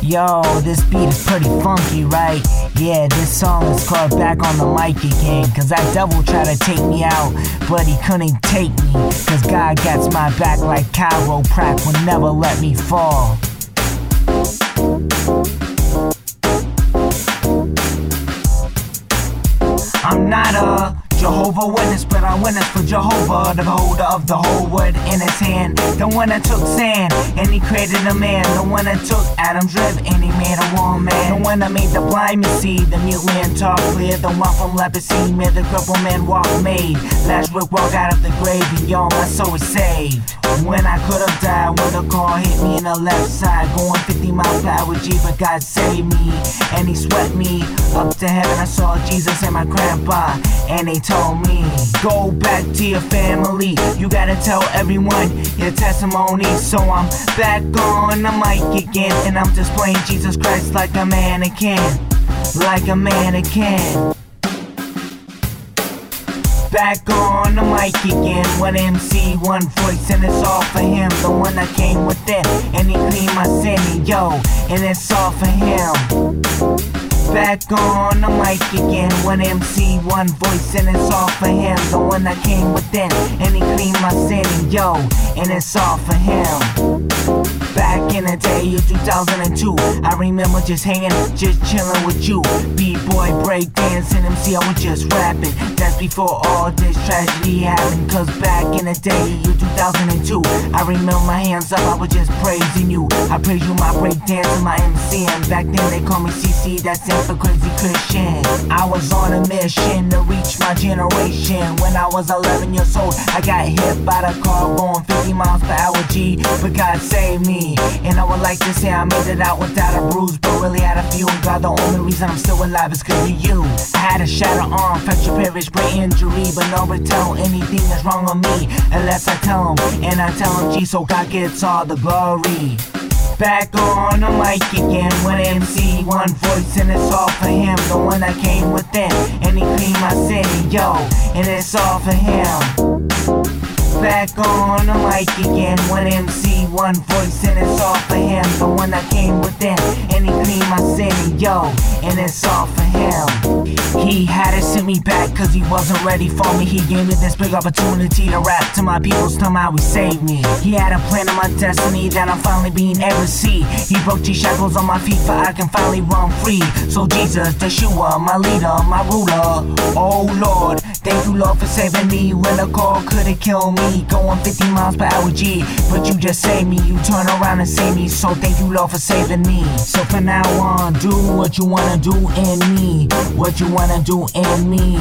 Yo, this beat is pretty funky, right? Yeah, this song is called Back on the Mic Again. Cause that devil tried to take me out, but he couldn't take me. Cause God gets my back like chiropractic, will never let me fall. I'm not a Jehovah Witness, but I witness for Jehovah, the holder of the whole wood in his hand. The one that took sand and he created a man. The one that took Adam's rib and he made a woman. The one that made the blind man see, the mute man talk clear. The one from leprosy made the crippled man walk made. Lazarus walk out of the grave and yo, my soul is saved. When I could have died, when the car hit me in the left side, going 50 miles per hour G, but God saved me and he swept me up to heaven. I saw Jesus and my grandpa, and they told me, go back to your family. You gotta tell everyone your testimony. So I'm back on the mic again, and I'm displaying Jesus Christ like a mannequin, like a mannequin. Back on the mic again, one MC, one voice, and it's all for him. The one that came within, and he cleaned my sin, and yo, and it's all for him. Back on the mic again, one MC, one voice, and it's all for him. The one that came within, and he cleaned my sin, and yo, and it's all for him. Back in the day of 2002, I remember just hanging, just chilling with you. B-boy, breakdancing, MC, I was just rapping. That's before all this tragedy happened. Cause back in the day of 2002, I remember my hands up, I was just praising you. I praise you, my breakdancing, my MC, and back then they called me CC, that stand for Crazy Christian. I was on a mission to reach my generation. When I was 11 years old, I got hit by the car going 50 miles per hour G, but God saved me. And I would like to say I made it out without a bruise, but really had a few. And God, the only reason I'm still alive is cause of you. I had a shattered arm, fractured perish, brain injury, but nobody tell anything that's wrong with me unless I tell him, and I tell him G, so God gets all the glory. Back on the mic again, one MC, one voice, and it's all for him. The one that came within, and he cleaned my sin, yo, and it's all for him. Back on the mic again, one MC, one voice, and it's all for him. The one that came within, and he cleaned my sin, yo, and it's all for him. He had to send me back cause he wasn't ready for me. He gave me this big opportunity to rap to my people's time how he saved me. He had a plan of my destiny that I'm finally being able to see. He broke these shackles on my feet for I can finally run free. So Jesus, Yeshua, my leader, my ruler, oh Lord, thank you Lord for saving me when the call could've killed me. Going 50 miles per hour G, but you just saved me. You turn around and save me, so thank you Lord for saving me. So from now on, do what you wanna do in me, what you wanna do in me.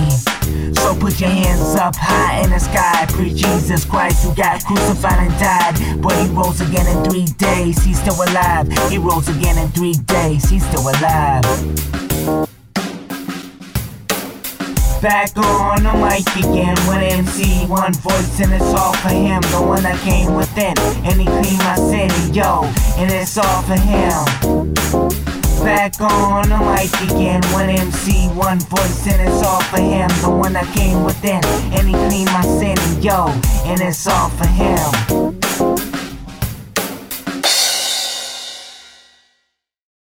So put your hands up high in the sky, preach Jesus Christ who got crucified and died, but he rose again in 3 days. He's still alive. He rose again in 3 days. He's still alive. Back on the mic again, one MC, one voice, and it's all for him. The one that came within, and he cleaned my sin, yo, and it's all for him. Back on the mic again, one MC, one voice, and it's all for him. The one that came within, and he cleaned my sin, yo, and it's all for him.